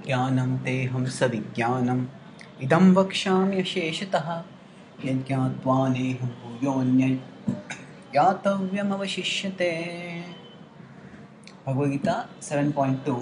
ज्ञानं तेऽहं सविज्ञानम् इदं वक्ष्याम्यशेषतः यज्ञात्वा नेह भूयोऽन्यत् ज्ञातव्यमवशिष्यते. Bhagavad Gita 7.2.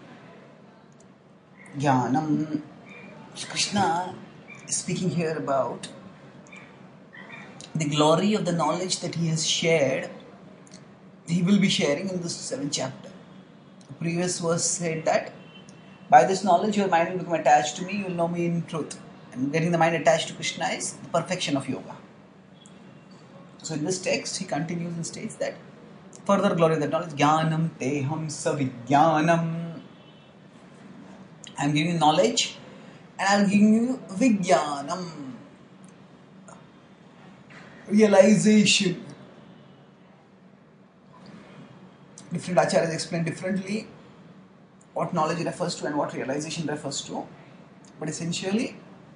Jnanam. Krishna is speaking here about the glory of the knowledge that he has shared. He will be sharing in this 7th chapter. The previous verse said that by this knowledge your mind will become attached to me, you will know me in truth. And getting the mind attached to Krishna is the perfection of yoga. So in this text he continues and states that further glory of that knowledge, Jnanam teham savijnanam. I am giving you knowledge and I am giving you vijnanam, realization. Different acharyas explain differently what knowledge refers to and what realization refers to. But essentially,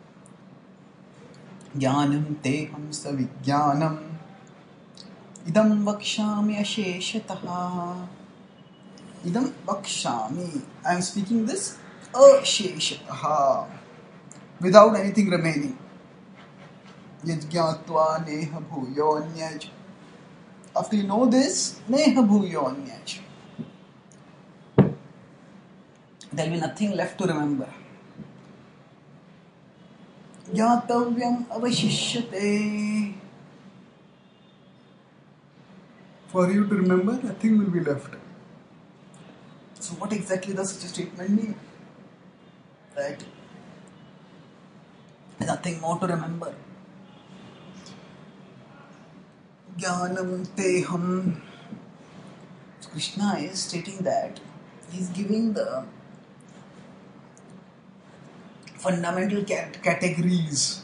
Jnanam teham savijnanam idam vakshami asheshataha. Idam vakshami. I am speaking this asheshataha, without anything remaining. Yajñātva neha bhūyōnyaj. After you know this, neha bhūyōnyaj, there will be nothing left to remember. Jnātavyam avashishyate. For you to remember, nothing will be left. So what exactly does such a statement mean? That nothing more to remember. Jnanam teham. So Krishna is stating that he is giving the fundamental categories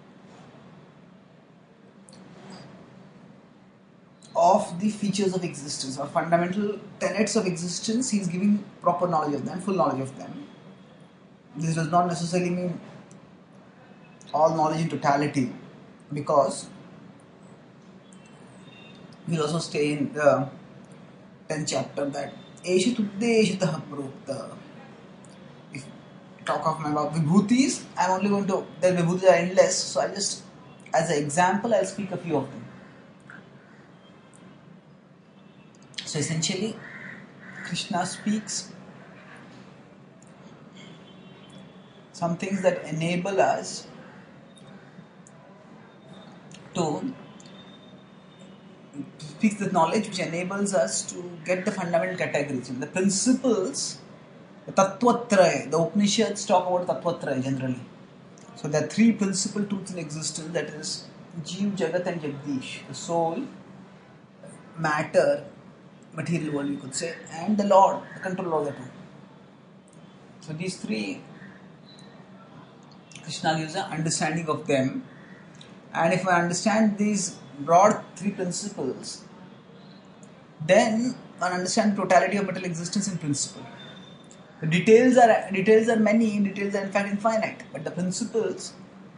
of the features of existence or fundamental tenets of existence. He is giving proper knowledge of them, full knowledge of them. This does not necessarily mean all knowledge in totality, because we also stay in the 10th chapter that Esha Tuddeshataha Prokta. If you talk of about Vibhutis, I'm only going to, the Vibhutis are endless, so I'll just, as an example, I'll speak a few of them. So essentially, Krishna speaks some things that enable us to speak the knowledge which enables us to get the fundamental categories. The principles, the Tattvatraya, the Upanishads talk about Tattvatraya generally. So there are three principal truths in existence, that is Jeev, Jagat and Jagdish, the soul, matter, material world you could say, and the Lord, the controller of the two. So these three, Krishna gives an understanding of them, and if I understand these broad three principles, then one understands the totality of material existence in principle. The details are many, details are in fact infinite, but the principles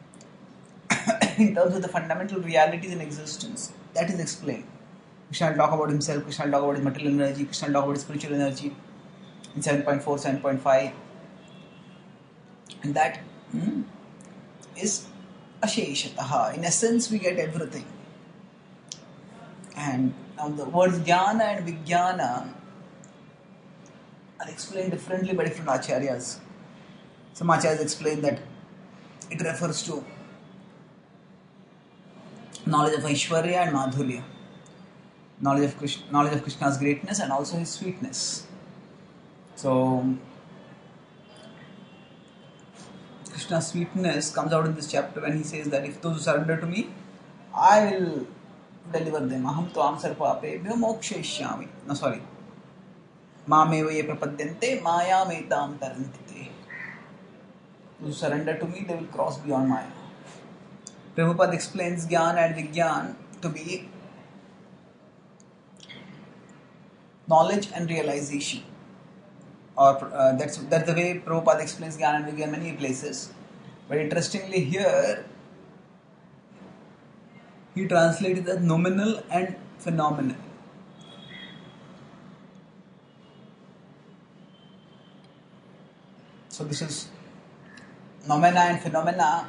in terms of the fundamental realities in existence, that is explained. Krishna will talk about himself, Krishna will talk about his material energy, Krishna will talk about his spiritual energy in 7.4, 7.5, and that is asheshataha. In essence, we get everything. And now the words jnana and vijnana are explained differently by different acharyas. Some acharyas explain that it refers to knowledge of Aishwarya and Madhurya, knowledge of Krishna's greatness and also his sweetness. So Krishna's sweetness comes out in this chapter when he says that if those who surrender to me, I will deliver them. Aham tvam sarvapebhyo mokshayishyami. No, sorry. Mameva ye prapadyante maya metam tarantite. Those who surrender to me, they will cross beyond Maya. Prabhupada explains Jnana and Vijnana to be knowledge and realization. Or that's the way Prabhupada explains Jnana and Vijnana in many places. But interestingly here, he translated as nominal and phenomenal. So this is noumena and phenomena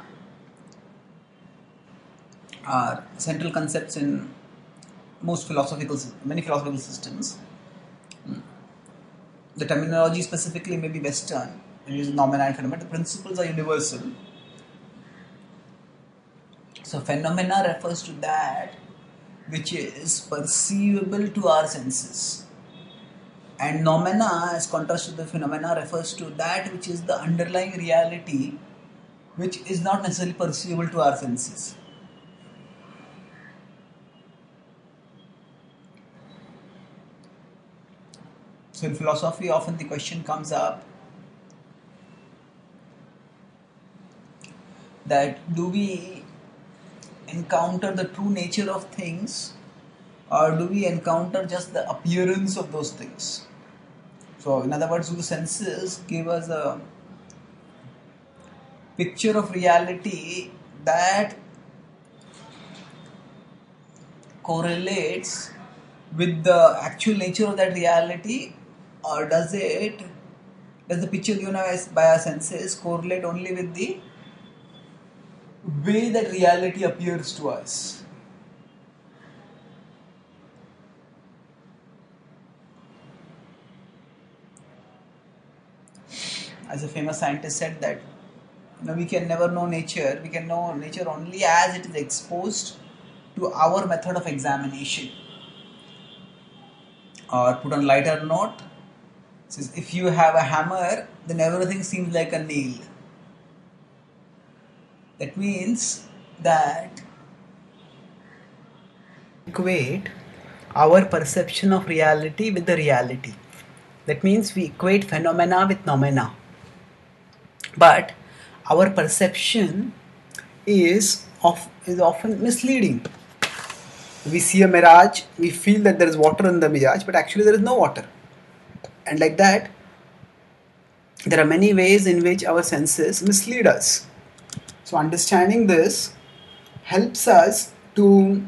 are central concepts in many philosophical systems. The terminology specifically may be Western, when using noumena and phenomena. The principles are universal. So phenomena refers to that which is perceivable to our senses, and noumena, as contrast to the phenomena, refers to that which is the underlying reality which is not necessarily perceivable to our senses. So in philosophy, often the question comes up that do we encounter the true nature of things, or do we encounter just the appearance of those things? So in other words, do the senses give us a picture of reality that correlates with the actual nature of that reality, or does the picture given by our senses correlate only with the way that reality appears to us? As a famous scientist said that we can never know nature. We can know nature only as it is exposed to our method of examination. Or put on lighter note, says if you have a hammer, then everything seems like a nail. That means that equate our perception of reality with the reality. That means we equate phenomena with noumena. But our perception is often misleading. We see a mirage, we feel that there is water in the mirage, but actually there is no water. And like that, there are many ways in which our senses mislead us. So understanding this helps us to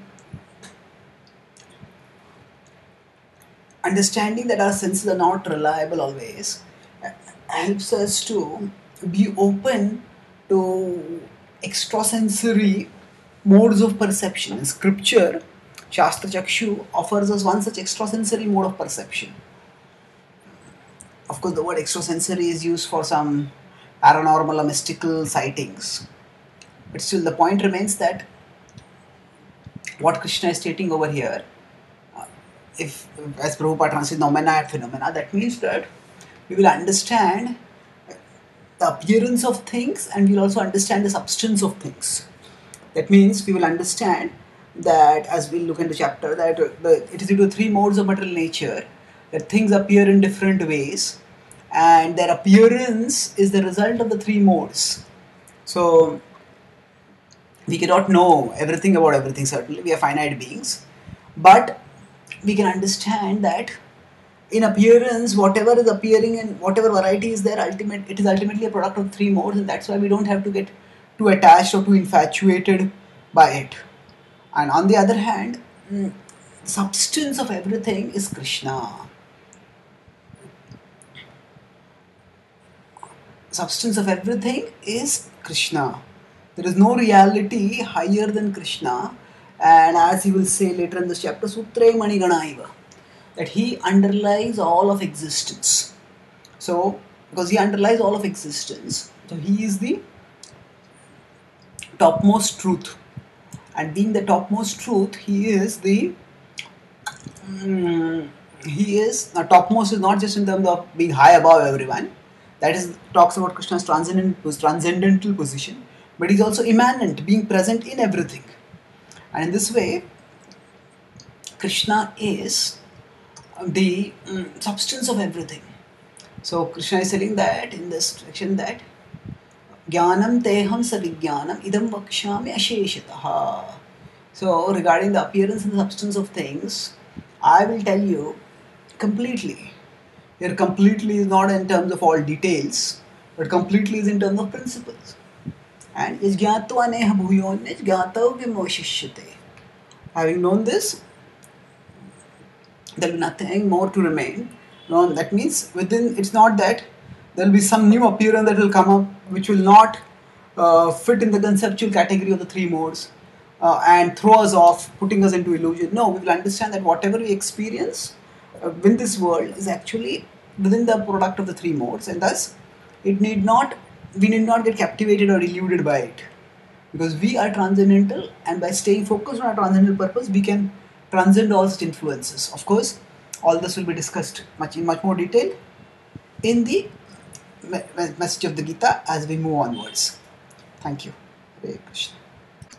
understanding that our senses are not reliable always, helps us to be open to extrasensory modes of perception. In scripture, Shastra Chakshu offers us one such extrasensory mode of perception. Of course, the word extrasensory is used for some paranormal or mystical sightings. But still, the point remains that what Krishna is stating over here, if as Prabhupada translates noumena and phenomena, that means that we will understand the appearance of things and we will also understand the substance of things. That means we will understand that, as we'll look into chapter, that it is due to three modes of material nature that things appear in different ways, and their appearance is the result of the three modes. So we cannot know everything about everything, certainly we are finite beings, but we can understand that in appearance, whatever is appearing and whatever variety is there, it is ultimately a product of three modes, and that's why we don't have to get too attached or too infatuated by it. And on the other hand, substance of everything is Krishna. Substance of everything is Krishna. There is no reality higher than Krishna, and as he will say later in this chapter, Sutre Maniganaiva, that he underlies all of existence. So, because he underlies all of existence, so he is the topmost truth. And being the topmost truth, he is topmost is not just in terms of being high above everyone. That is talks about Krishna's transcendental position, but he's also immanent, being present in everything. And in this way, Krishna is the substance of everything. So Krishna is telling that in this section that Jnanam teham savijnanam idam vakshami asheshataha. So regarding the appearance and the substance of things, I will tell you completely. Here completely is not in terms of all details, but completely is in terms of principles. And is jnatva neha bhuyonne jnatav vimoshishyate. Having known this, there will be nothing more to remain. No, that means within, it's not that There will be some new appearance that will come up which will not fit in the conceptual category of the three modes and throw us off, putting us into illusion. No, we will understand that whatever we experience in this world is actually within the product of the three modes, and thus it need not we need not get captivated or eluded by it, because we are transcendental, and by staying focused on our transcendental purpose we can transcend all such influences. Of course, all this will be discussed in much more detail in the message of the Gita as we move onwards. Thank you. Hare Krishna.